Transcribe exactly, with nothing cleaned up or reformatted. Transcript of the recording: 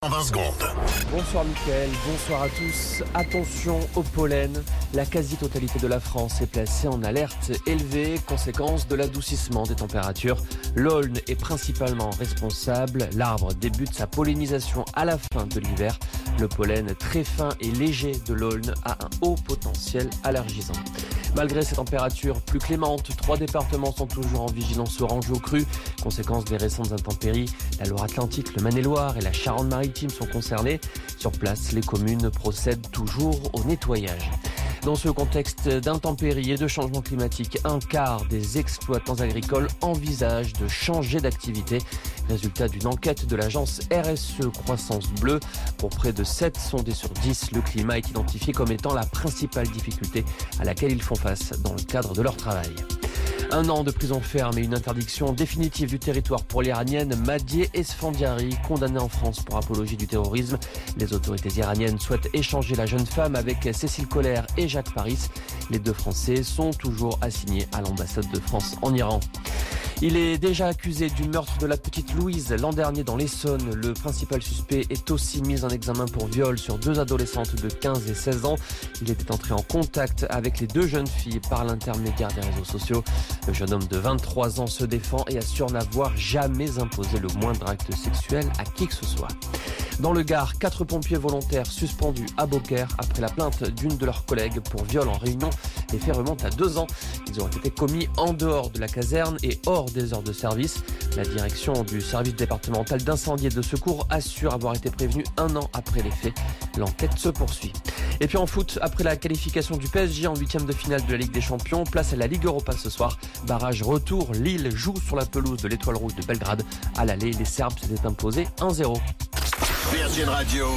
En vingt secondes. Bonsoir Mickaël, bonsoir à tous. Attention au pollen. La quasi-totalité de la France est placée en alerte élevée, conséquence de l'adoucissement des températures. L'Aulne est principalement responsable. L'arbre débute sa pollinisation à la fin de l'hiver. Le pollen très fin et léger de l'Aulne a un haut potentiel allergisant. Malgré ces températures plus clémentes, trois départements sont toujours en vigilance orange au cru. Conséquence des récentes intempéries, la Loire-Atlantique, le Maine-et-Loire et la Charente-Maritime sont concernés. Sur place, les communes procèdent toujours au nettoyage. Dans ce contexte d'intempéries et de changement climatique, un quart des exploitants agricoles envisagent de changer d'activité. Résultat d'une enquête de l'agence R S E Croissance Bleue. Pour près de sept sondés sur dix, le climat est identifié comme étant la principale difficulté à laquelle ils font face dans le cadre de leur travail. Un an de prison ferme et une interdiction définitive du territoire pour l'Iranienne Madieh Esfandiari, condamnée en France pour apologie du terrorisme. Les autorités iraniennes souhaitent échanger la jeune femme avec Cécile Collère et Jacques Paris. Les deux Français sont toujours assignés à l'ambassade de France en Iran. Il est déjà accusé du meurtre de la petite Louise l'an dernier dans l'Essonne. Le principal suspect est aussi mis en examen pour viol sur deux adolescentes de quinze et seize ans. Il était entré en contact avec les deux jeunes filles par l'intermédiaire des réseaux sociaux. Le jeune homme de vingt-trois ans se défend et assure n'avoir jamais imposé le moindre acte sexuel à qui que ce soit. Dans le Gard, quatre pompiers volontaires suspendus à Beaucaire après la plainte d'une de leurs collègues pour viol en réunion. Les faits remontent à deux ans. Ils auraient été commis en dehors de la caserne et hors des heures de service. La direction du service départemental d'incendie et de secours assure avoir été prévenue un an après les faits. L'enquête se poursuit. Et puis en foot, après la qualification du P S G en huitième de finale de la Ligue des Champions, place à la Ligue Europa ce soir. Barrage retour, Lille joue sur la pelouse de l'Étoile Rouge de Belgrade. À l'aller, les Serbes s'étaient imposés un zéro. Virgin Radio.